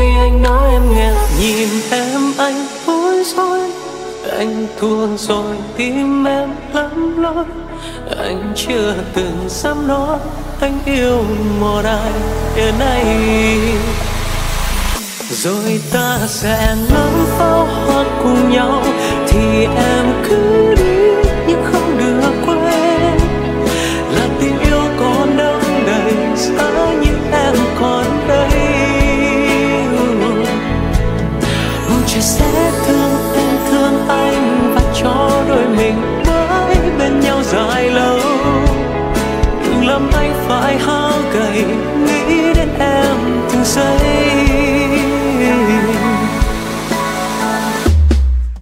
đi anh nói em nghe. Nhìn em anh bối rối, anh thua rồi tim em lắm lối. Anh chưa từng dám nói anh yêu một ai ở này. Rồi ta sẽ ngắm pháo hoa cùng nhau, thì em cứ đi nhưng không được quên là tình yêu còn đông đầy giá như em còn đây. Trời sẽ thương em thương anh và cho đôi mình mãi bên nhau dài lâu. Đừng làm anh phải hao gầy nghĩ đến em từng giây.